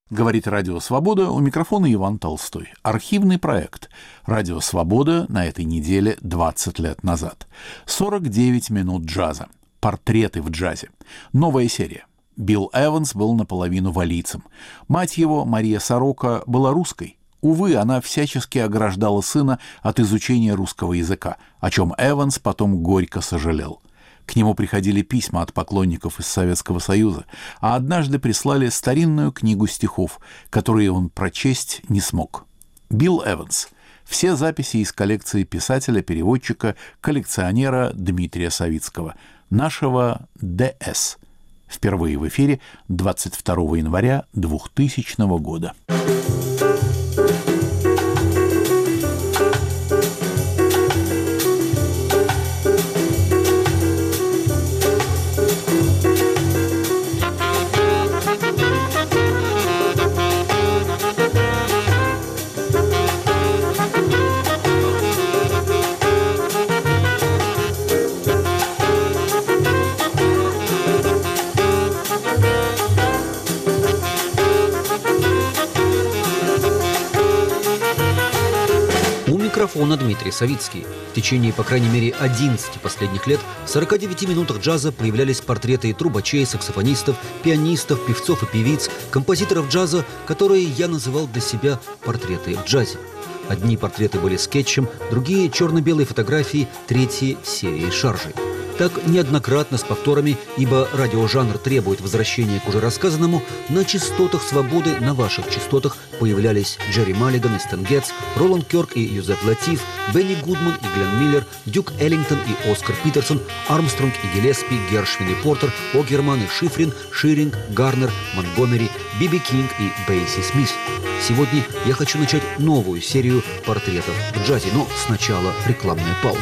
Говорит Радио Свобода, у микрофона Иван Толстой. Архивный проект Радио Свобода на этой неделе 20 лет назад. 49 минут джаза. Портреты в джазе. Новая серия. Билл Эванс был наполовину валийцем. Мать его, Мария Сорока, была русской. Увы, она всячески ограждала сына от изучения русского языка, о чем Эванс потом горько сожалел. К нему приходили письма от поклонников из Советского Союза, а однажды прислали старинную книгу стихов, которые он прочесть не смог. Билл Эванс. Все записи из коллекции писателя-переводчика, коллекционера Дмитрия Савицкого, нашего ДС. Впервые в эфире 22 января 2000 года. Микрофона Дмитрий Савицкий. В течение, по крайней мере, 11 последних лет в 49 минутах джаза появлялись портреты трубачей, саксофонистов, пианистов, певцов и певиц, композиторов джаза, которые я называл для себя портреты в джазе. Одни портреты были скетчем, другие – черно-белые фотографии, третьи – серией шаржей. Так неоднократно с повторами, ибо радиожанр требует возвращения к уже рассказанному, на частотах свободы, на ваших частотах появлялись Джерри Маллиган и Стэн Гетц, Роланд Кёрк и Юзеф Латиф, Бенни Гудман и Глен Миллер, Дюк Эллингтон и Оскар Питерсон, Армстронг и Гиллеспи, Гершвин и Портер, Огерман и Шифрин, Ширинг, Гарнер, Монтгомери, Биби Кинг и Бейси Смит. Сегодня я хочу начать новую серию портретов в джазе, но сначала рекламная пауза.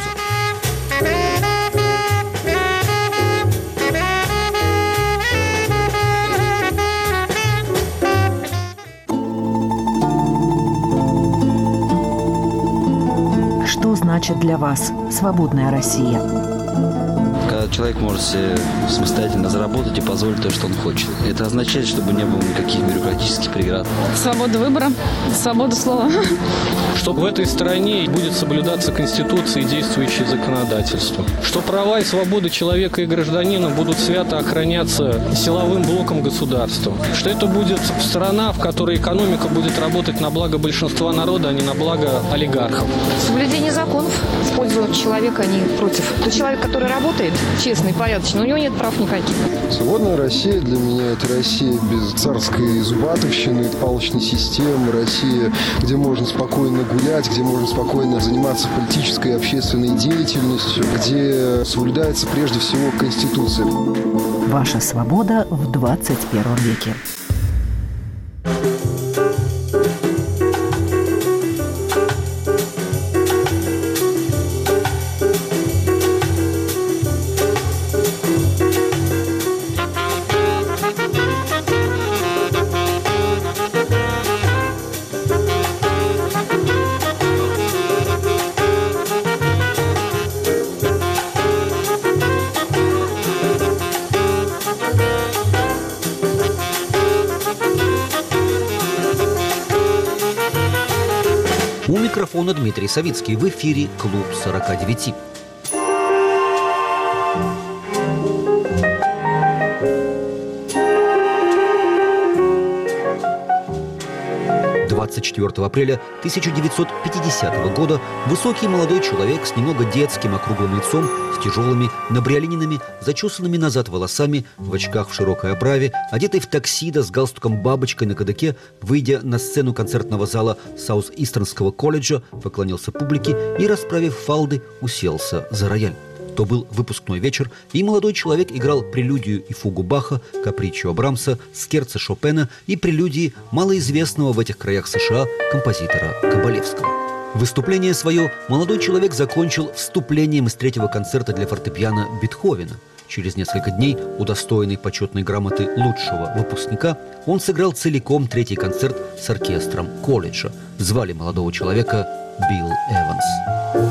Что значит для вас свободная Россия? Когда человек может себе самостоятельно заработать и позволить то, что он хочет. Это означает, чтобы не было никаких бюрократических преград. Свобода выбора, свобода слова. Что в этой стране будет соблюдаться Конституция и действующее законодательство. Что права и свободы человека и гражданина будут свято охраняться силовым блоком государства. Что это будет страна, в которой экономика будет работать на благо большинства народа, а не на благо олигархов. Соблюдение законов в пользу человека, а не против. Тот человек, который работает честно и порядочно, у него нет прав никаких. Свободная Россия для меня – это Россия без царской зубатовщины, палочной системы, Россия, где можно спокойно гулять, где можно спокойно заниматься политической и общественной деятельностью, где соблюдается прежде всего Конституция. Ваша свобода в 21 веке. У микрофона Дмитрий Савицкий. В эфире «Клуб 49». апреля 1950 года высокий молодой человек с немного детским округлым лицом, с тяжелыми набриолиненными, зачесанными назад волосами, в очках в широкой оправе, одетый в токсидо с галстуком-бабочкой на кадыке, выйдя на сцену концертного зала Саут-Истернского колледжа, поклонился публике и, расправив фалды, уселся за рояль. То был выпускной вечер, и молодой человек играл прелюдию и фугу Баха, каприччо Брамса, скерцо Шопена и прелюдии малоизвестного в этих краях США композитора Кабалевского. Выступление свое молодой человек закончил вступлением из третьего концерта для фортепиано Бетховена. Через несколько дней, удостоенный почетной грамоты лучшего выпускника, он сыграл целиком третий концерт с оркестром колледжа. Звали молодого человека Билл Эванс.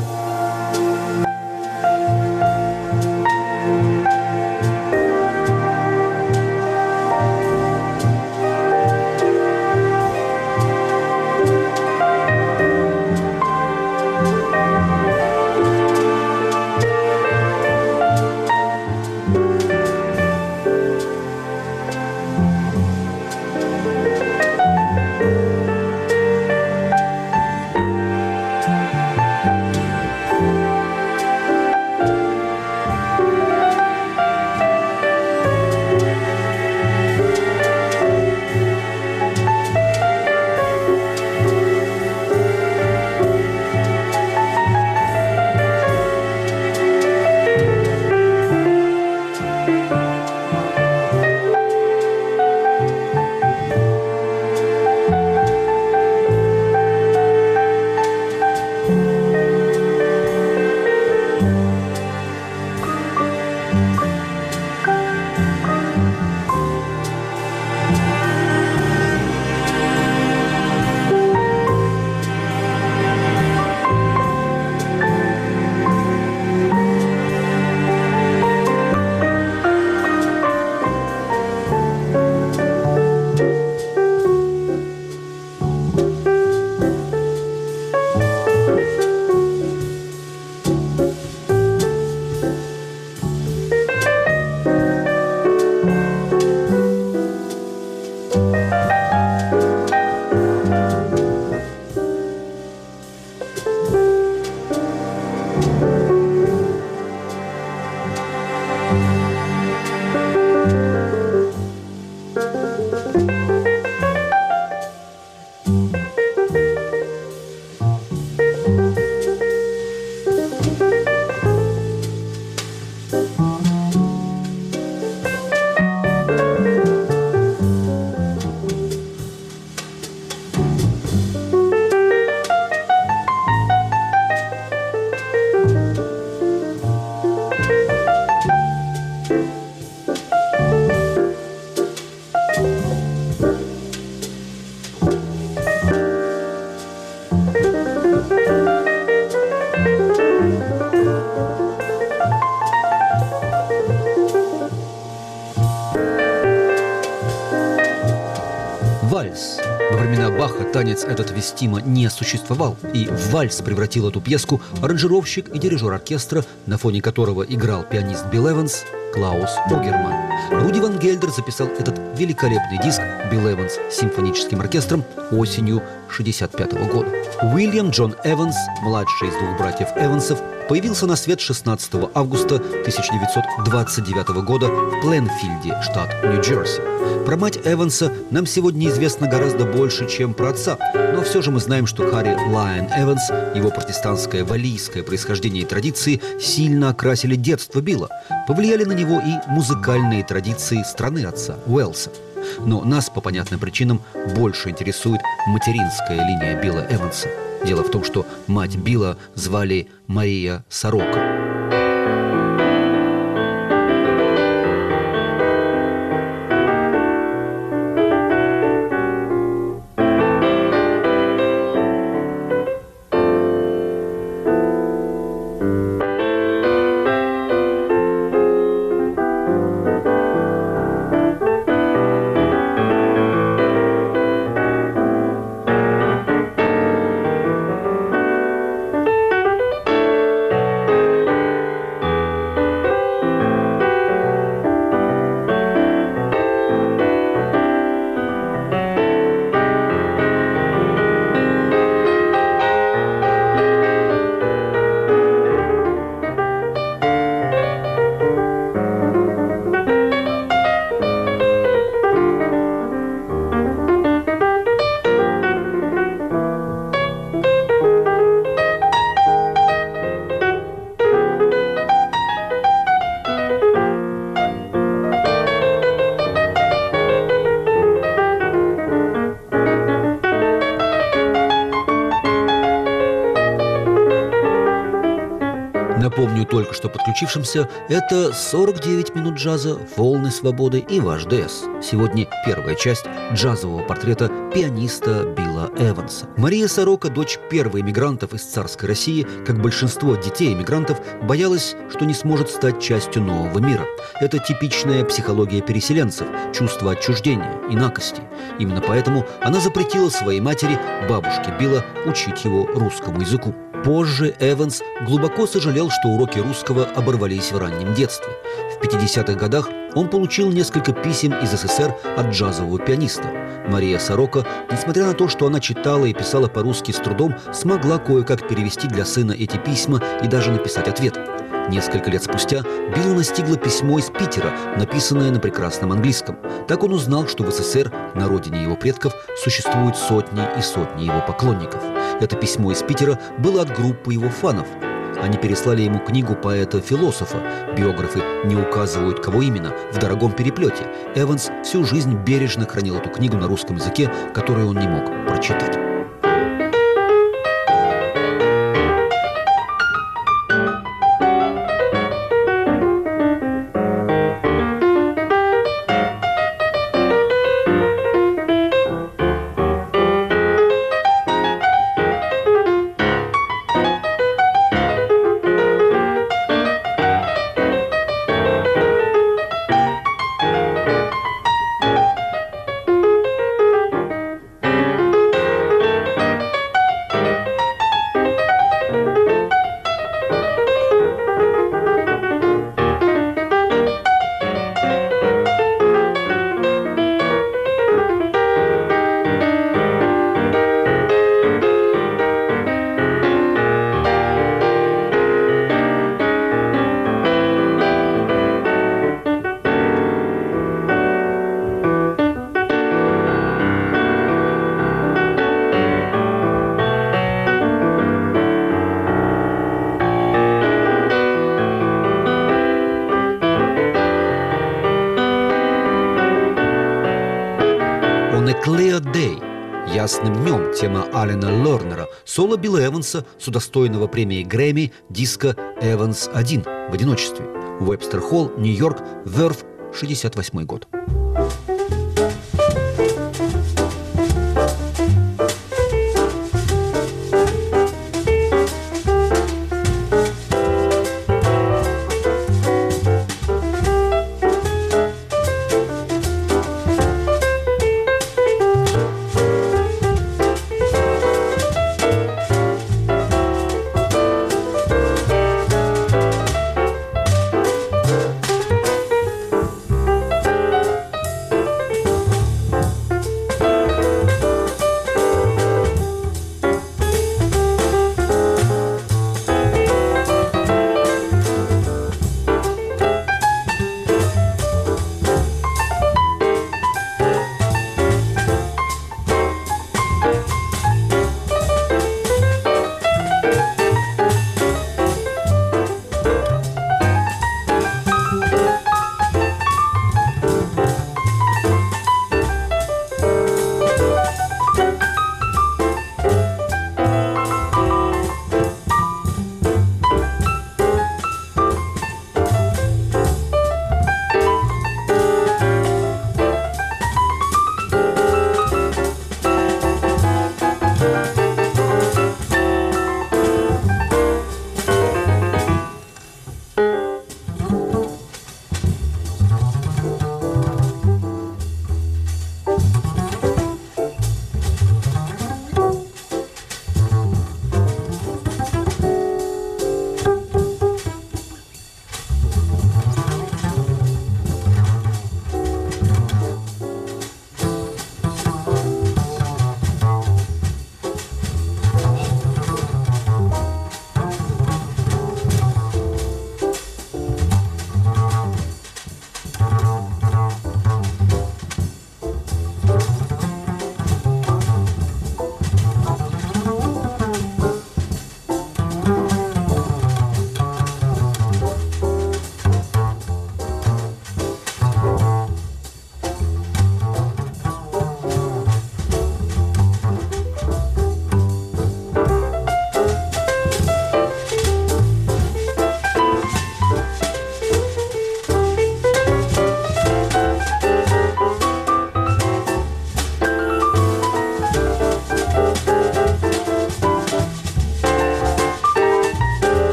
вальс. Во времена Баха танец этот вестимо не существовал, и в вальс превратил эту пьеску аранжировщик и дирижер оркестра, на фоне которого играл пианист Билл Эванс, Клаус Огерман. Руди Ван Гельдер записал этот великолепный диск «Билл Эванс» с симфоническим оркестром осенью 1965 года. Уильям Джон Эванс, младший из двух братьев Эвансов, появился на свет 16 августа 1929 года в Пленфилде, штат Нью-Джерси. Про мать Эванса нам сегодня известно гораздо больше, чем про отца, но все же мы знаем, что Харри Лайон Эванс, его протестантское валлийское происхождение и традиции сильно окрасили детство Билла. Повлияли на него и музыкальные традиции страны отца, Уэльса. Но нас, по понятным причинам, больше интересует материнская линия Билла Эванса. Дело в том, что мать Билла звали Мария Сорока. Напомню только что подключившимся, это 49 минут джаза, волны свободы и ваш ДС. Сегодня первая часть джазового портрета пианиста Билла Эванса. Мария Сорока, дочь первой эмигрантов из царской России, как большинство детей эмигрантов, боялась, что не сможет стать частью нового мира. Это типичная психология переселенцев, чувство отчуждения, инакости. Именно поэтому она запретила своей матери, бабушке Билла, учить его русскому языку. Позже Эванс глубоко сожалел, что уроки русского оборвались в раннем детстве. В 50-х годах он получил несколько писем из СССР от джазового пианиста. Мария Сорока, несмотря на то, что она читала и писала по-русски с трудом, смогла кое-как перевести для сына эти письма и даже написать ответ. Несколько лет спустя Билла настигло письмо из Питера, написанное на прекрасном английском. Так он узнал, что в СССР, на родине его предков, существуют сотни и сотни его поклонников. Это письмо из Питера было от группы его фанов. Они переслали ему книгу поэта-философа. Биографы не указывают, кого именно, в дорогом переплете. Эванс всю жизнь бережно хранил эту книгу на русском языке, которую он не мог прочитать. «Clear Day» – «Ясным днем» – тема Алена Лернера, соло Билла Эванса с удостоенного премии Грэмми диска «Эванс-1» в одиночестве. Вебстер-Холл, Нью-Йорк, Verve, 1968 год.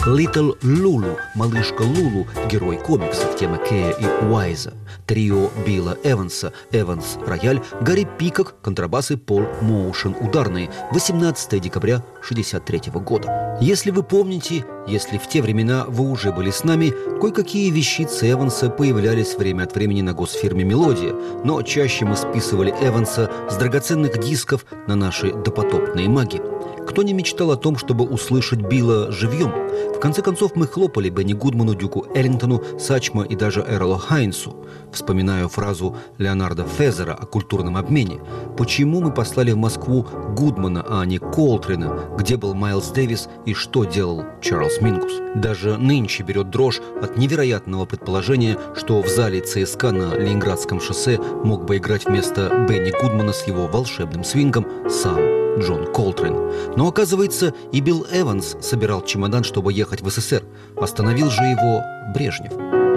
Little Lulu, малышка Лулу, герой комиксов, тема Кея и Уайза. Трио Билла Эванса, Эванс рояль, Гарри Пикок, контрабасы, Пол Моушен ударные. 18 декабря 1963 года. Если вы помните, если в те времена вы уже были с нами, кое-какие вещицы Эванса появлялись время от времени на госфирме «Мелодия», но чаще мы списывали Эванса с драгоценных дисков на наши допотопные маги. Кто не мечтал о том, чтобы услышать Билла живьем? В конце концов, мы хлопали Бенни Гудману, Дюку Эллингтону, Сачмо и даже Эрлу Хайнсу. Вспоминаю фразу Леонарда Фезера о культурном обмене. Почему мы послали в Москву Гудмана, а не Колтрина? Где был Майлз Дэвис и что делал Чарльз Мингус? Даже нынче берет дрожь от невероятного предположения, что в зале ЦСКА на Ленинградском шоссе мог бы играть вместо Бенни Гудмана с его волшебным свингом сам Джон Колтрин. Но оказывается, и Билл Эванс собирал чемодан, чтобы ехать в СССР. Остановил же его Брежнев.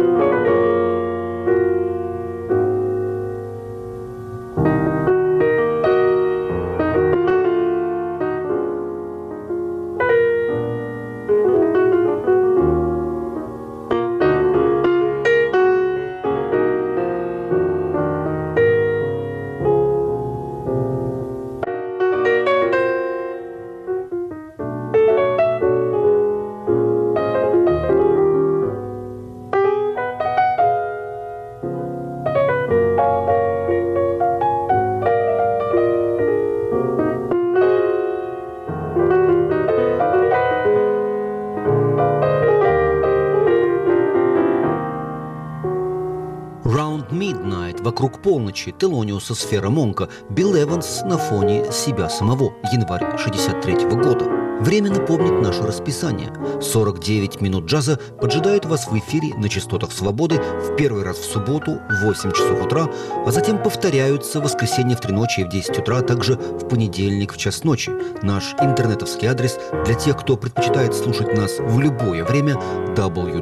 Вокруг полночи, Телониуса, Сфера Монка, Билл Эванс на фоне себя самого, январь 1963 года. Время напомнит наше расписание. 49 минут джаза поджидают вас в эфире на частотах Свободы в первый раз в субботу в 8 часов утра, а затем повторяются в воскресенье в 3 ночи и в 10 утра, а также в понедельник в час ночи. Наш интернетовский адрес для тех, кто предпочитает слушать нас в любое время –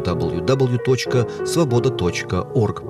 www.svoboda.org.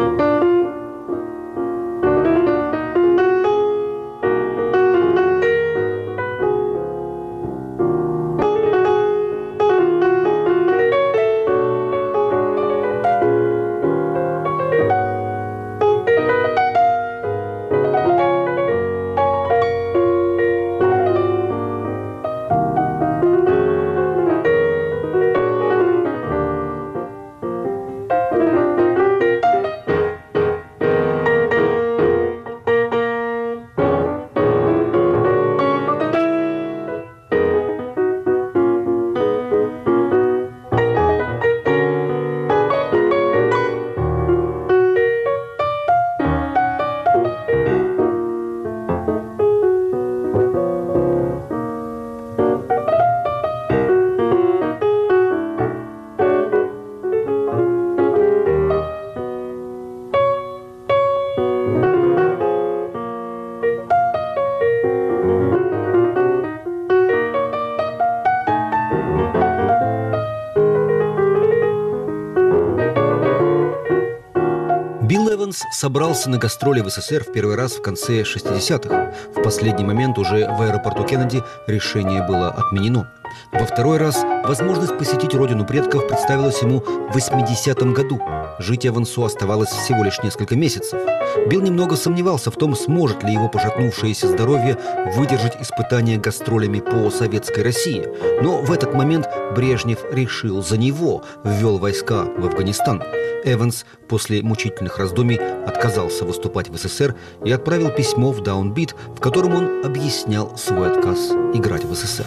Собрался на гастроли в СССР в первый раз в конце 60-х. В последний момент уже в аэропорту Кеннеди решение было отменено. Во второй раз возможность посетить родину предков представилась ему в 80-м году. Жить Эвансу оставалось всего лишь несколько месяцев. Билл немного сомневался в том, сможет ли его пошатнувшееся здоровье выдержать испытания гастролями по советской России. Но в этот момент Брежнев решил за него, ввел войска в Афганистан. Эванс после мучительных раздумий отказался выступать в СССР и отправил письмо в Downbeat, в котором он объяснял свой отказ играть в СССР.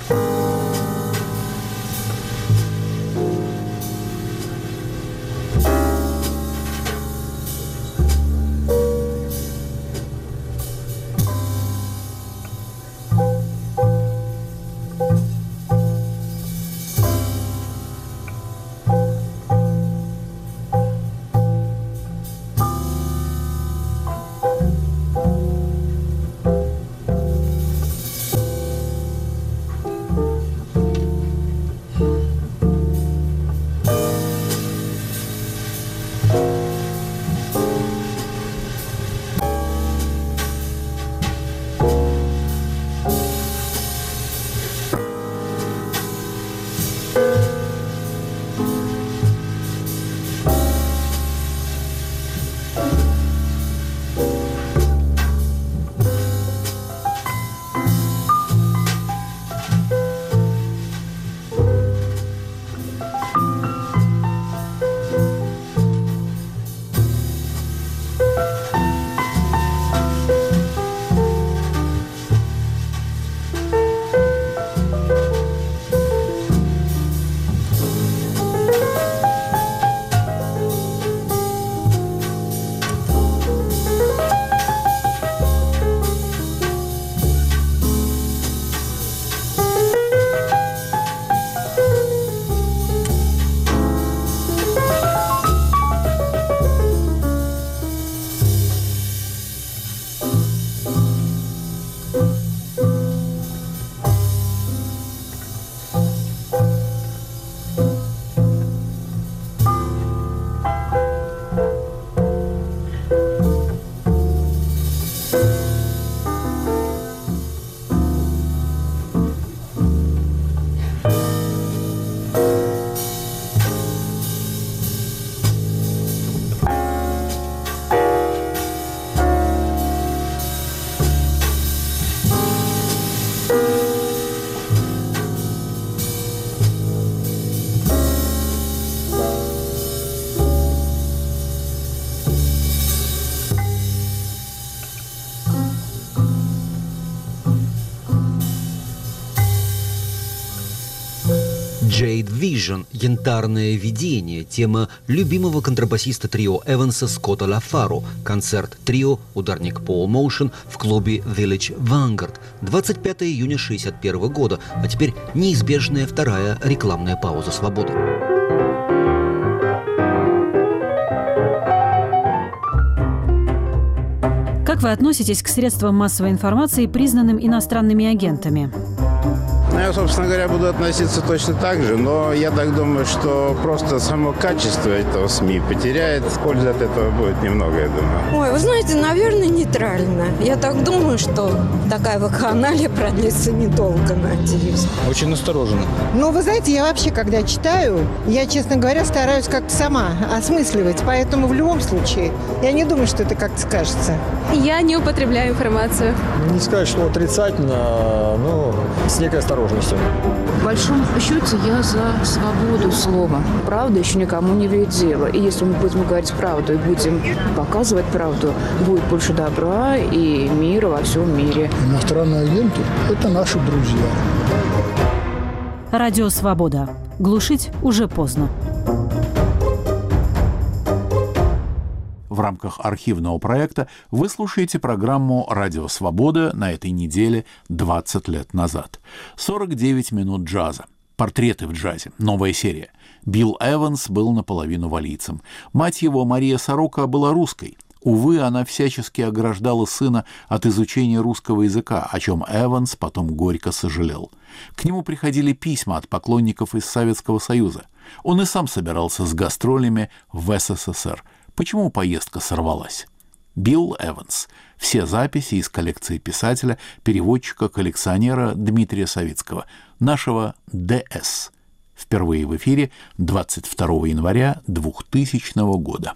Jade Vision, янтарное видение, тема любимого контрабасиста трио Эванса Скотта Лафаро, концерт трио ударник Paul Motion в клубе Village Vanguard, 25 июня 1961 года, а теперь неизбежная вторая рекламная пауза свободы. Как вы относитесь к средствам массовой информации, признанным иностранными агентами? Я, собственно говоря, буду относиться точно так же, но я так думаю, что просто само качество этого СМИ потеряет. Пользы от этого будет немного, я думаю. Ой, вы знаете, наверное, нейтрально. Я так думаю, что такая вакханалия продлится недолго, надеюсь. Очень настороженно. Ну, вы знаете, я вообще, когда читаю, я, честно говоря, стараюсь как-то сама осмысливать. Поэтому в любом случае, я не думаю, что это как-то скажется. Я не употребляю информацию. Не сказать, что отрицательно, но с некой осторожностью. В большом счете я за свободу слова. Правда еще никому не вредит дело. И если мы будем говорить правду и будем показывать правду, будет больше добра и мира во всем мире. Иностранные агенты – это наши друзья. Радио «Свобода». Глушить уже поздно. В рамках архивного проекта вы слушаете программу «Радио Свобода» на этой неделе 20 лет назад. 49 минут джаза. Портреты в джазе. Новая серия. Билл Эванс был наполовину валийцем. Мать его, Мария Сорока, была русской. Увы, она всячески ограждала сына от изучения русского языка, о чем Эванс потом горько сожалел. К нему приходили письма от поклонников из Советского Союза. Он и сам собирался с гастролями в СССР. Почему поездка сорвалась? Билл Эванс. Все записи из коллекции писателя, переводчика, коллекционера Дмитрия Савицкого, нашего ДС. Впервые в эфире 22 января 2000 года.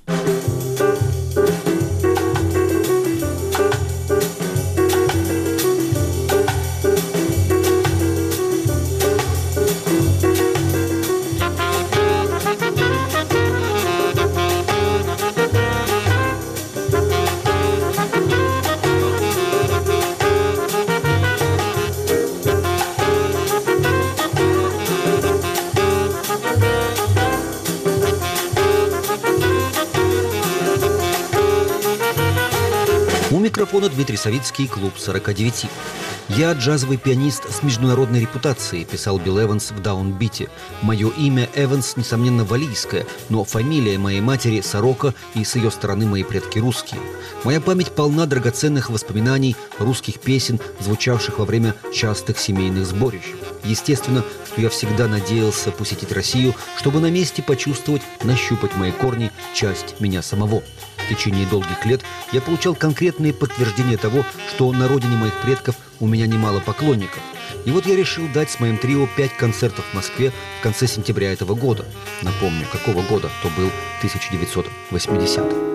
У микрофона Дмитрий Савицкий, клуб 49. «Я джазовый пианист с международной репутацией», писал Билл Эванс в «Даунбите». «Мое имя Эванс, несомненно, валийское, но фамилия моей матери Сорока, и с ее стороны мои предки русские. Моя память полна драгоценных воспоминаний русских песен, звучавших во время частых семейных сборищ. Естественно, что я всегда надеялся посетить Россию, чтобы на месте почувствовать, нащупать мои корни, часть меня самого. В течение долгих лет я получал конкретные подтверждения того, что на родине моих предков у меня немало поклонников. И вот я решил дать с моим трио 5 концертов в Москве в конце сентября этого года. Напомню, какого года? То был 1980.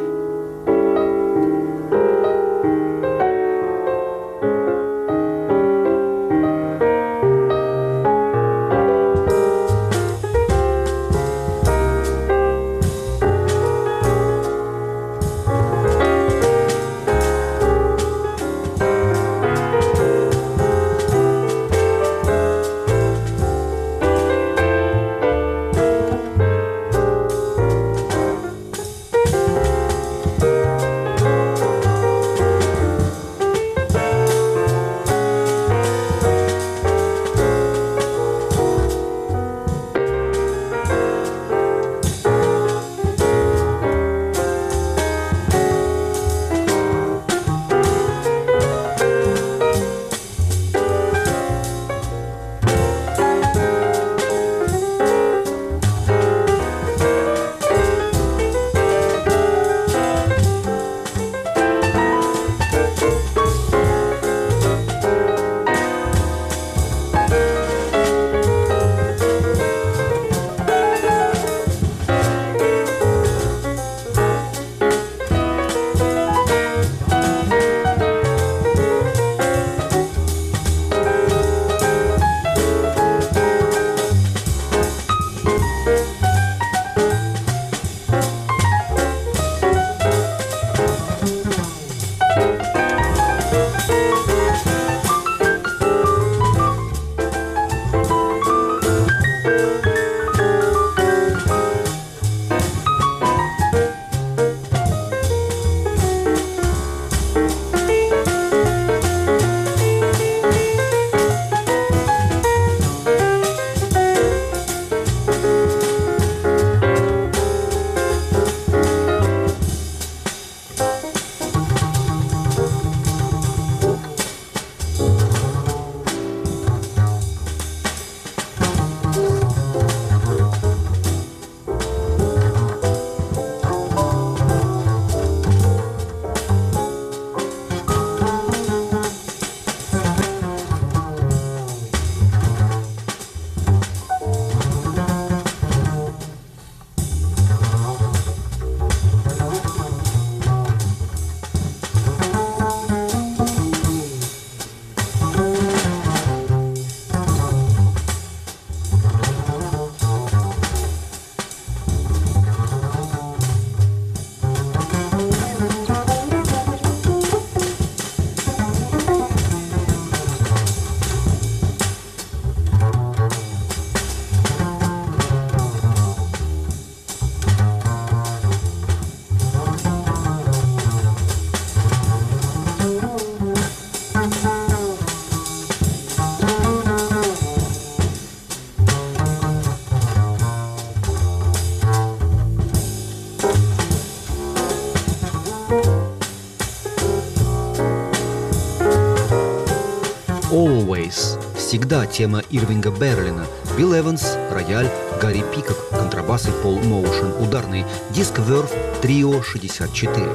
всегда, тема Ирвинга Берлина. Билл Эванс, рояль, Гарри Пикок, контрабас и Пол Моушен, ударный, диск Verve, трио 64.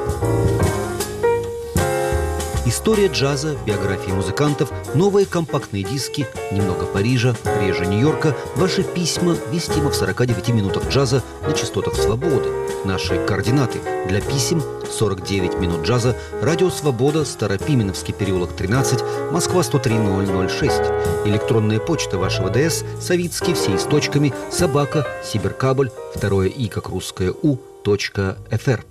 История джаза, биографии музыкантов, новые компактные диски, немного Парижа, реже Нью-Йорка, ваши письма, вестимо в 49 минутах джаза на частотах «Свободы». Наши координаты для писем: 49 минут джаза, радио «Свобода», Старопименовский переулок 13, Москва 103006. Электронная почта вашего ДС: Савицкий, все с точками, собака, Сибиркабель, второе и как русское у.фр.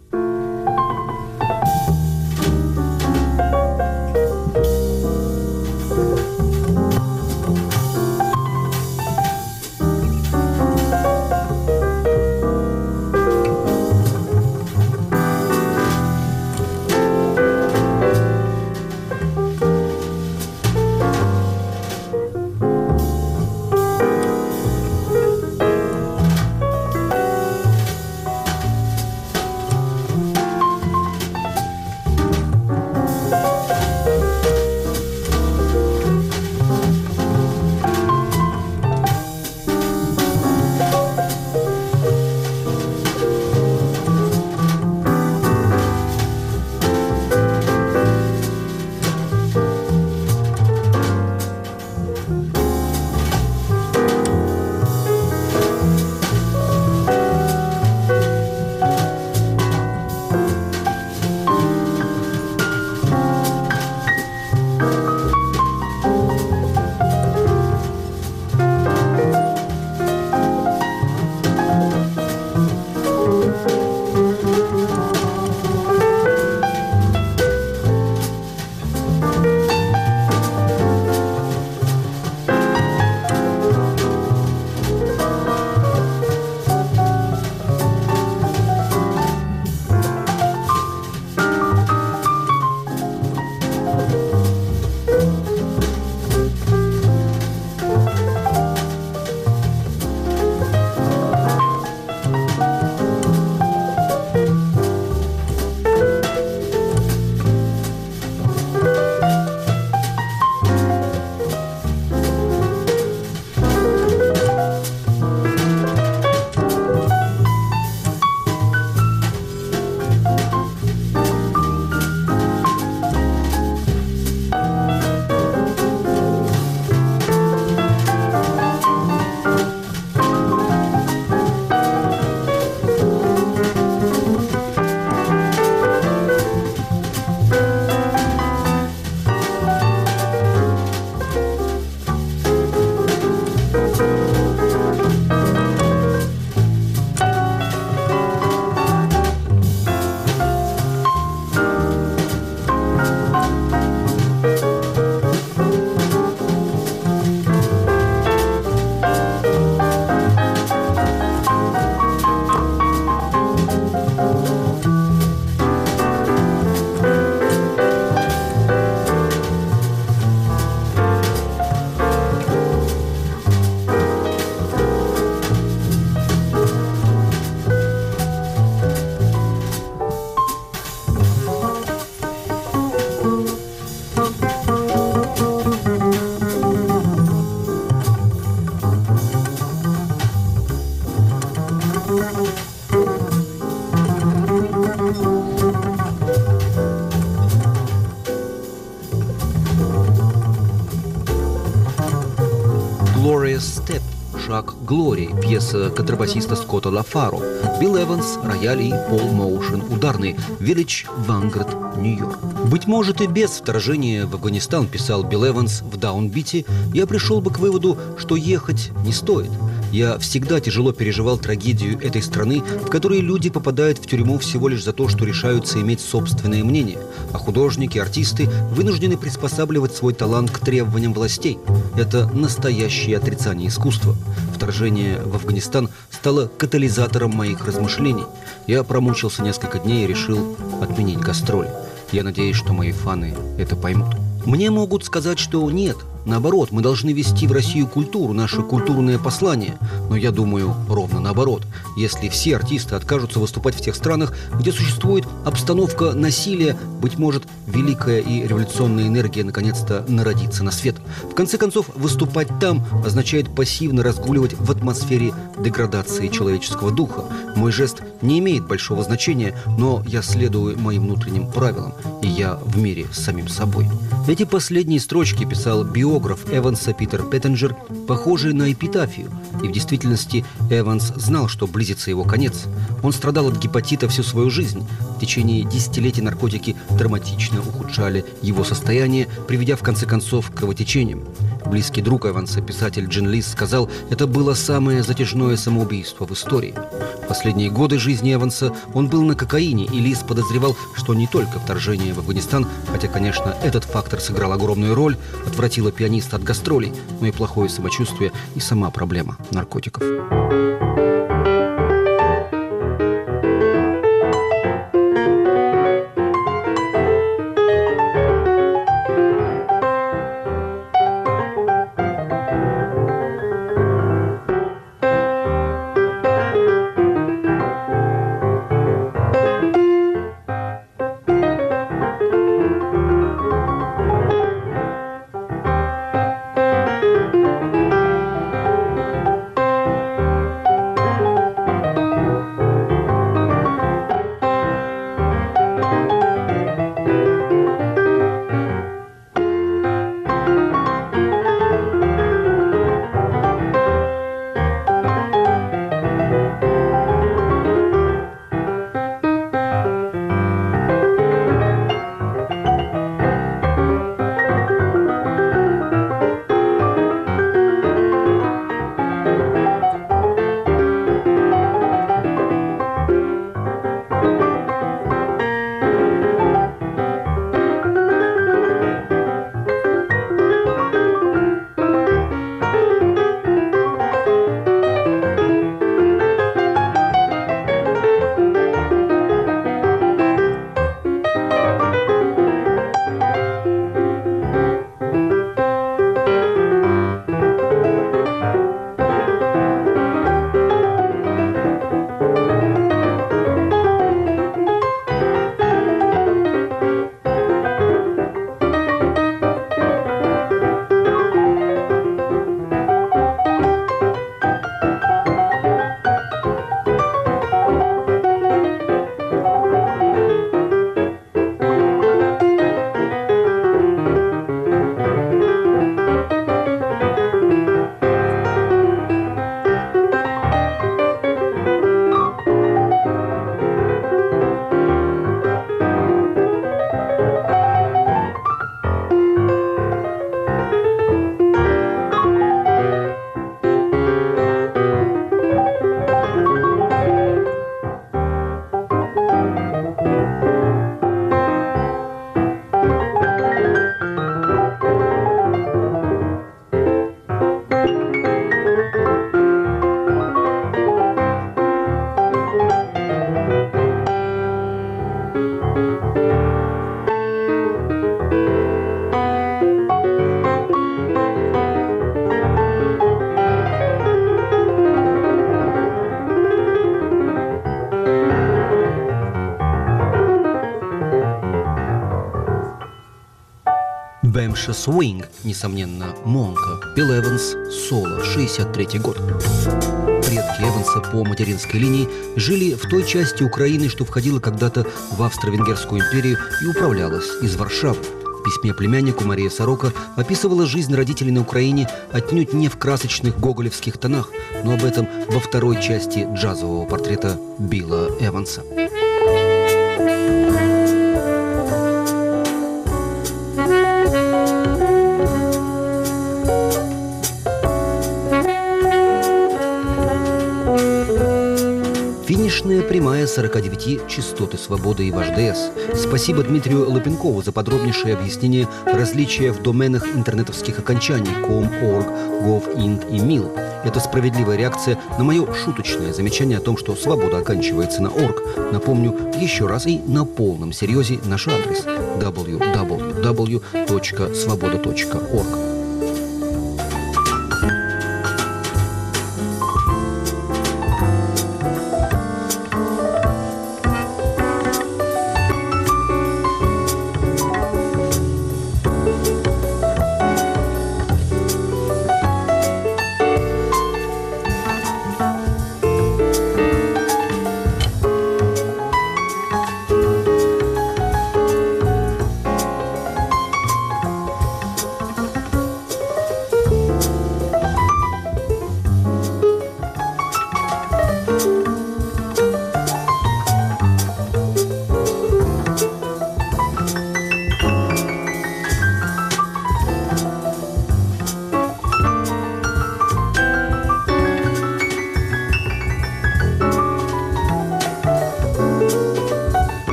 «Step» — «Шаг Глории», пьеса контрабасиста Скотта Лафаро. Билл Эванс, рояль и Пол Моушен, ударный, Village, Vanguard, Нью-Йорк. Быть может, и без вторжения в Афганистан, писал Билл Эванс в «Даунбите», я пришел бы к выводу, что ехать не стоит. Я всегда тяжело переживал трагедию этой страны, в которой люди попадают в тюрьму всего лишь за то, что решаются иметь собственное мнение, а художники, артисты вынуждены приспосабливать свой талант к требованиям властей. Это настоящее отрицание искусства. Вторжение в Афганистан стало катализатором моих размышлений. Я промучился несколько дней и решил отменить гастроли. Я надеюсь, что мои фаны это поймут. Мне могут сказать, что нет, Наоборот, мы должны вести в Россию культуру, наше культурное послание. Но я думаю, ровно наоборот. Если все артисты откажутся выступать в тех странах, где существует обстановка насилия, быть может, великая и революционная энергия наконец-то народится на свет. В конце концов, выступать там означает пассивно разгуливать в атмосфере деградации человеческого духа. Мой жест не имеет большого значения, но я следую моим внутренним правилам, и я в мире с самим собой. Эти последние строчки писал биограф Эванса Питер Петтенджер, похожие на эпитафию. И в действительности Эванс знал, что близится его конец. Он страдал от гепатита всю свою жизнь. В течение десятилетий наркотики драматично ухудшали его состояние, приведя в конце концов к кровотечениям. Близкий друг Эванса, писатель Джин Лис, сказал, это было самое затяжное самоубийство в истории. В последние годы жизни Эванса он был на кокаине, и Лис подозревал, что не только вторжение в Афганистан, хотя, конечно, этот фактор сыграл огромную роль, отвратило пианиста от гастролей, но и плохое самочувствие, и сама проблема наркотиков. Бэмша Swing, несомненно, Монка, Билл Эванс, соло, 63-й год. Предки Эванса по материнской линии жили в той части Украины, что входила когда-то в Австро-Венгерскую империю и управлялась из Варшавы. В письме племяннику Мария Сорока описывала жизнь родителей на Украине отнюдь не в красочных гоголевских тонах, но об этом во второй части джазового портрета Билла Эванса. Финишная прямая 49 частоты свободы и ваш ДС. Спасибо Дмитрию Лапенкову за подробнейшее объяснение различия в доменах интернетовских окончаний .com, .org, .gov, .int и .mil. Это справедливая реакция на мое шуточное замечание о том, что свобода оканчивается на .org. Напомню еще раз и на полном серьезе наш адрес www.svoboda.org.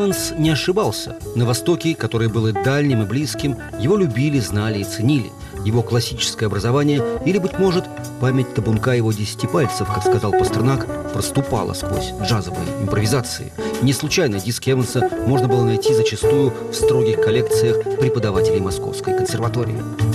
Эванс не ошибался. На Востоке, которое было дальним и близким, его любили, знали и ценили. Его классическое образование или, быть может, память табунка его 10 пальцев, как сказал Пастернак, проступала сквозь джазовые импровизации. Не случайно диски Эванса можно было найти зачастую в строгих коллекциях преподавателей Московской консерватории.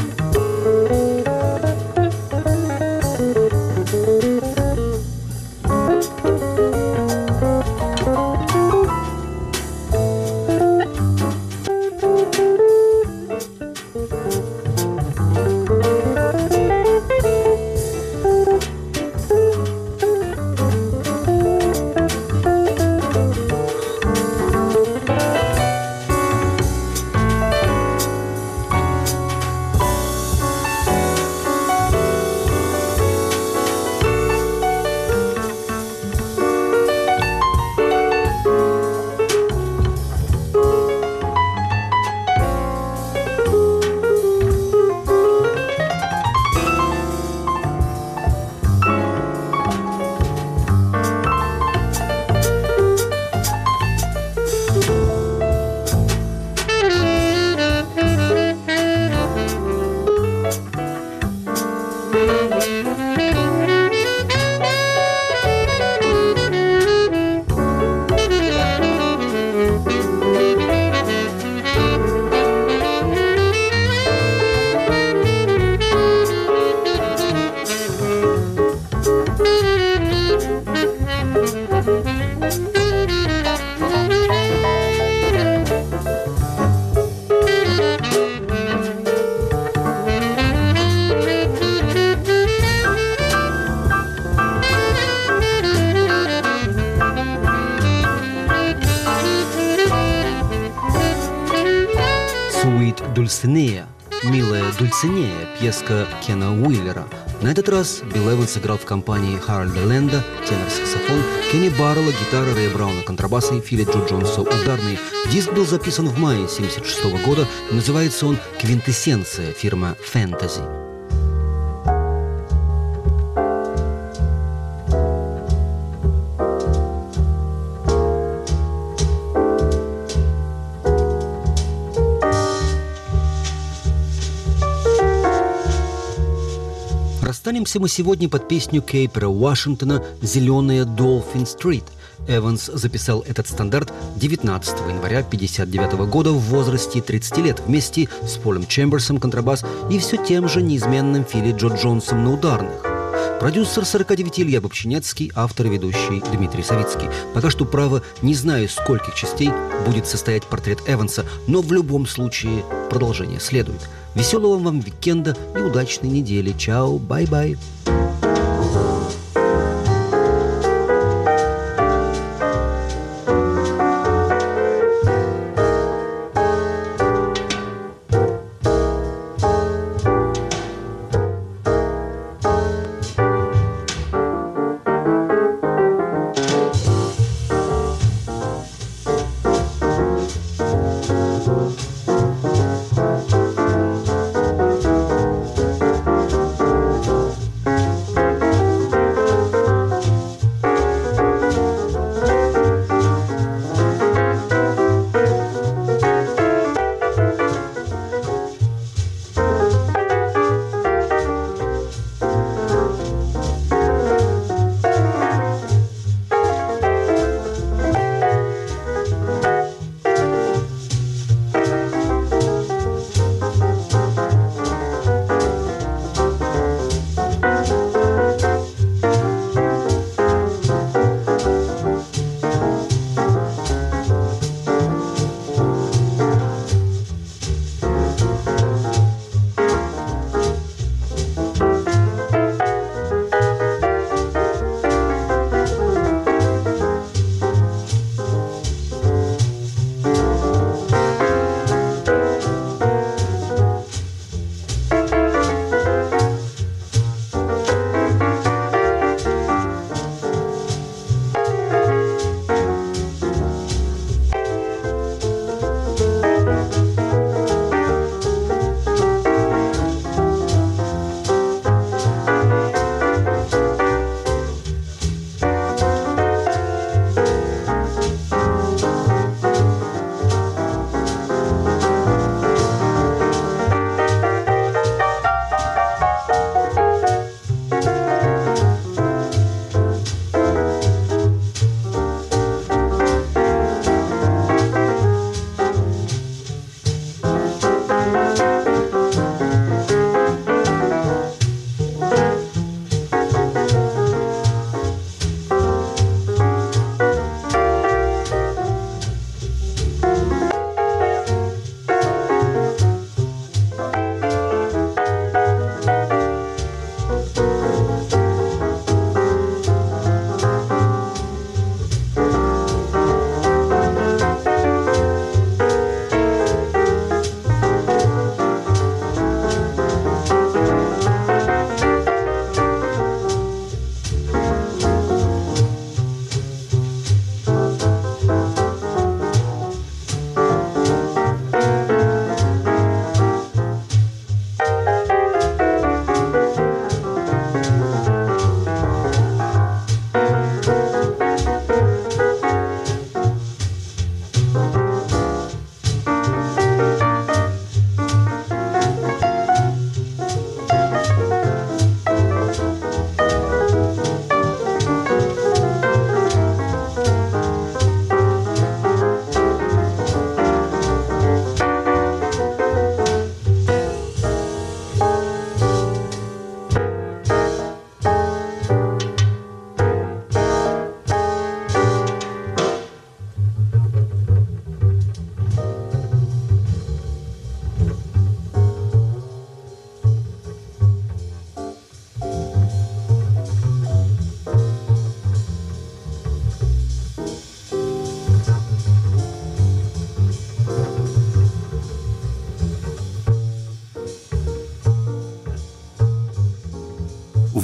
«Дульцинея», «Милая Дульцинея», пьеска Кена Уиллера. На этот раз Билл Эванс играл в компании Харальда Ленда, тенор-саксофон, Кенни Баррелла, гитара, Рэя Брауна, контрабасы, Филли Джо Джонса, ударные. Диск был записан в мае 1976 года. Называется он «Квинтэссенция», фирма «Фэнтези». Расстанемся мы сегодня под песню Кейпера Вашингтона «Зеленая Долфин-стрит». Эванс записал этот стандарт 19 января 1959 года в возрасте 30 лет вместе с Полем Чемберсом контрабас и все тем же неизменным Филли Джо Джонсом на ударных. Продюсер 49 Илья Бобчинецкий, автор и ведущий Дмитрий Савицкий. Пока что, право, не знаю, из скольких частей будет состоять портрет Эванса, но в любом случае продолжение следует. Веселого вам уикенда и удачной недели. Чао, бай-бай.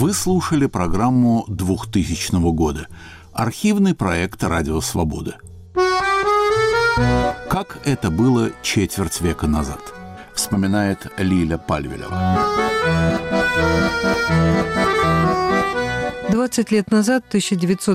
Вы слушали программу 2000 года. Архивный проект «Радио Свобода». Как это было четверть века назад, вспоминает Лиля Пальвелева. 20 лет назад, в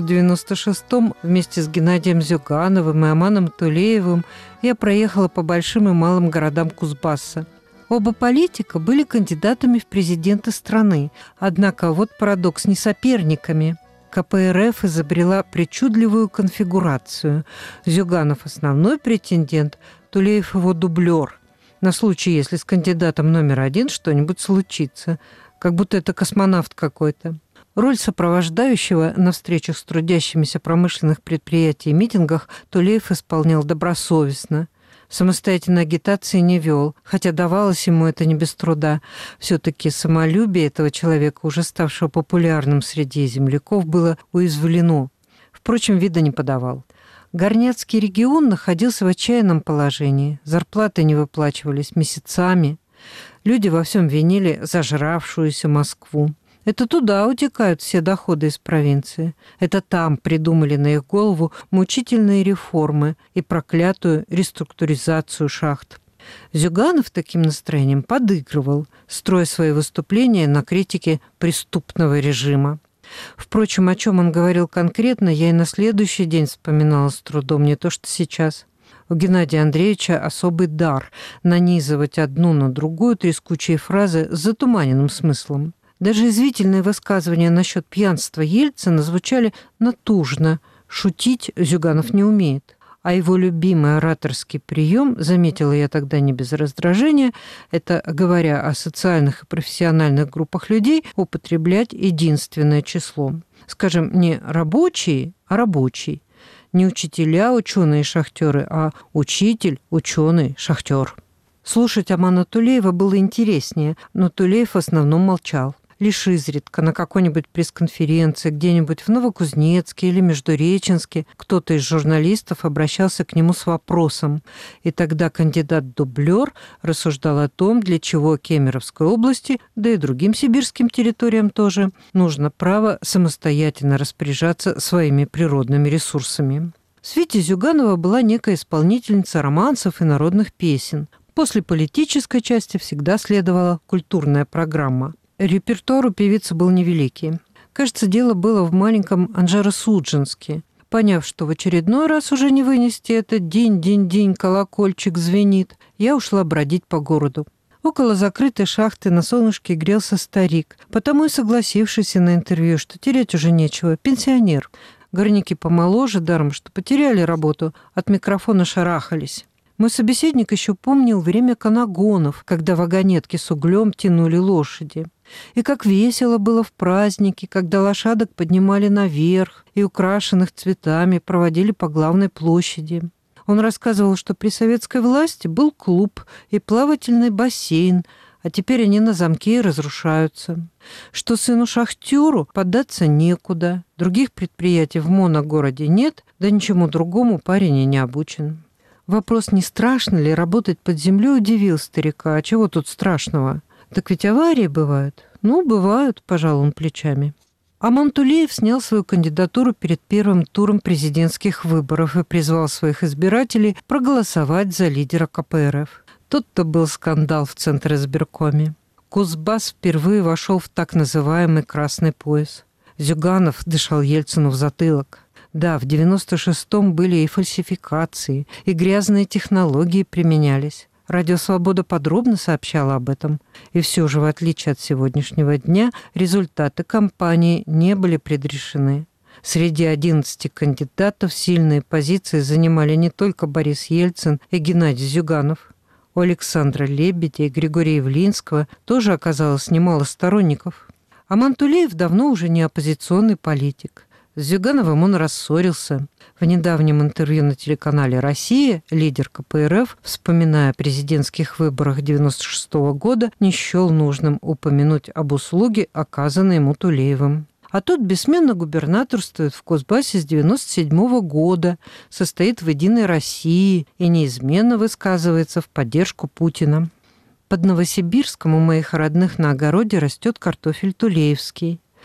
1996-м, вместе с Геннадием Зюгановым и Аманом Тулеевым я проехала по большим и малым городам Кузбасса. Оба политика были кандидатами в президенты страны, однако вот парадокс, не соперниками. КПРФ изобрела причудливую конфигурацию. Зюганов – основной претендент, Тулеев – его дублер. На случай, если с кандидатом номер один что-нибудь случится. Как будто это космонавт какой-то. Роль сопровождающего на встречах с трудящимися промышленных предприятий и митингах Тулеев исполнял добросовестно. Самостоятельной агитации не вел, хотя давалось ему это не без труда. Все-таки самолюбие этого человека, уже ставшего популярным среди земляков, было уязвлено. Впрочем, вида не подавал. Горняцкий регион находился в отчаянном положении. Зарплаты не выплачивались месяцами. Люди во всем винили зажравшуюся Москву. Это туда утекают все доходы из провинции. Это там придумали на их голову мучительные реформы и проклятую реструктуризацию шахт. Зюганов таким настроением подыгрывал, строя свои выступления на критике преступного режима. Впрочем, о чем он говорил конкретно, я и на следующий день вспоминала с трудом, не то что сейчас. У Геннадия Андреевича особый дар нанизывать одну на другую трескучие фразы с затуманенным смыслом. Даже извительные высказывания насчет пьянства Ельцина звучали натужно. Шутить Зюганов не умеет. А его любимый ораторский прием, заметила я тогда не без раздражения, это, говоря о социальных и профессиональных группах людей, употреблять единственное число. Скажем, не рабочие, а рабочий. Не учителя, ученые, шахтеры, а учитель, ученый, шахтер. Слушать Амана Тулеева было интереснее, но Тулеев в основном молчал. Лишь изредка на какой-нибудь пресс-конференции где-нибудь в Новокузнецке или Междуреченске кто-то из журналистов обращался к нему с вопросом. И тогда кандидат-дублер рассуждал о том, для чего Кемеровской области, да и другим сибирским территориям тоже, нужно право самостоятельно распоряжаться своими природными ресурсами. В свите Зюганова была некая исполнительница романсов и народных песен. После политической части всегда следовала культурная программа. Репертуар у певицы был невеликий. Кажется, дело было в маленьком Анжеро-Судженске. Поняв, что в очередной раз уже не вынести этот динь-динь-динь, колокольчик звенит, я ушла бродить по городу. Около закрытой шахты на солнышке грелся старик, потому и согласившийся на интервью, что терять уже нечего, пенсионер. Горняки помоложе, даром, что потеряли работу, от микрофона шарахались. Мой собеседник еще помнил время канагонов, когда вагонетки с углем тянули лошади. И как весело было в празднике, когда лошадок поднимали наверх и украшенных цветами проводили по главной площади. Он рассказывал, что при советской власти был клуб и плавательный бассейн, а теперь они на замке и разрушаются. Что сыну-шахтеру податься некуда, других предприятий в моногороде нет, да ничему другому парень и не обучен. Вопрос, не страшно ли работать под землей, удивил старика. А чего тут страшного? Так ведь аварии бывают. Ну, бывают, пожал он плечами. Аман Тулеев снял свою кандидатуру перед первым туром президентских выборов и призвал своих избирателей проголосовать за лидера КПРФ. Тут-то был скандал в Центризбиркоме. Кузбасс впервые вошел в так называемый «красный пояс». Зюганов дышал Ельцину в затылок. Да, в 96-м были и фальсификации, и грязные технологии применялись. Радио «Свобода» подробно сообщала об этом. И все же, в отличие от сегодняшнего дня, результаты кампании не были предрешены. Среди 11 кандидатов сильные позиции занимали не только Борис Ельцин и Геннадий Зюганов. У Александра Лебедя и Григория Явлинского тоже оказалось немало сторонников. Аман Тулеев давно уже не оппозиционный политик. С Зюгановым он рассорился. В недавнем интервью на телеканале «Россия» лидер КПРФ, вспоминая о президентских выборах 1996 года, не счел нужным упомянуть об услуге, оказанной ему Тулеевым. А тот бессменно губернаторствует в Кузбассе с 1997 года, состоит в «Единой России» и неизменно высказывается в поддержку Путина. Под Новосибирском у моих родных на огороде растет картофель тулеевский.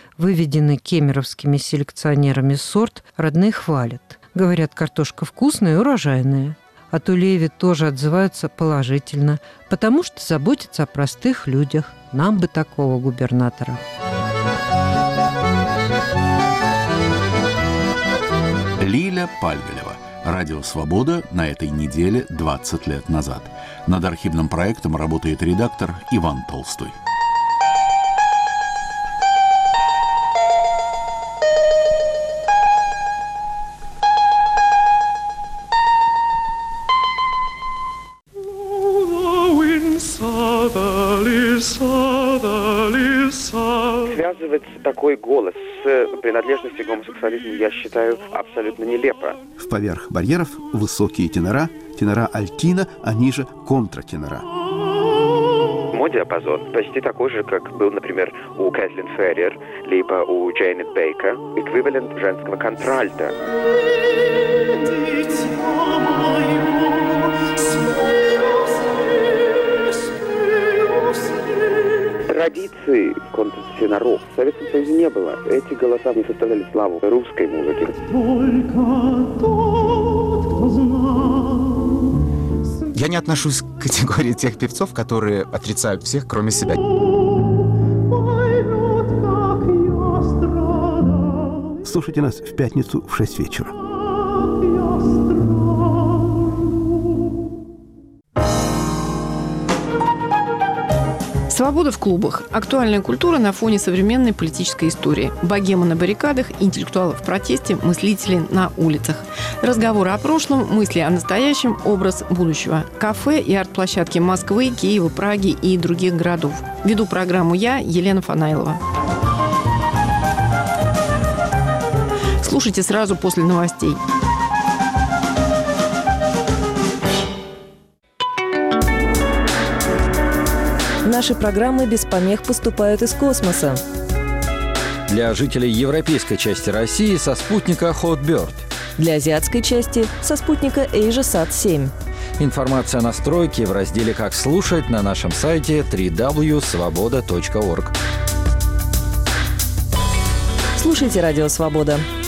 Выведенный кемеровскими селекционерами сорт родные хвалят. Говорят, картошка вкусная и урожайная. О Тулееве тоже отзываются положительно, потому что заботятся о простых людях. Нам бы такого губернатора. Лиля Пальвелева. Радио «Свобода» на этой неделе 20 лет назад. Над архивным проектом работает редактор Иван Толстой. Связывать такой голос с принадлежностью к гомосексуализму, я считаю, абсолютно нелепо. В поверх барьеров высокие тенора, тенора альтина, а ниже контратенора. Мой диапазон почти такой же, как был, например, у Кэтлин Ферриер, либо у Джейнет Бейкер, эквивалент женского контральта. Традиции контртеноров в Советском Союзе не было. Эти голоса не составляли славу русской музыки. Я не отношусь к категории тех певцов, которые отрицают всех, кроме себя. Слушайте нас в пятницу в 6 вечера. Свобода в клубах. Актуальная культура на фоне современной политической истории. Богема на баррикадах, интеллектуалы в протесте, мыслители на улицах. Разговоры о прошлом, мысли о настоящем, образ будущего. Кафе и арт-площадки Москвы, Киева, Праги и других городов. Веду программу я, Елена Фанаилова. Слушайте сразу после новостей. Наши программы без помех поступают из космоса. Для жителей европейской части России со спутника Hotbird. Для азиатской части со спутника AsiaSat-7. Информация о настройке в разделе «Как слушать» на нашем сайте www.svoboda.org. Слушайте «Радио Свобода».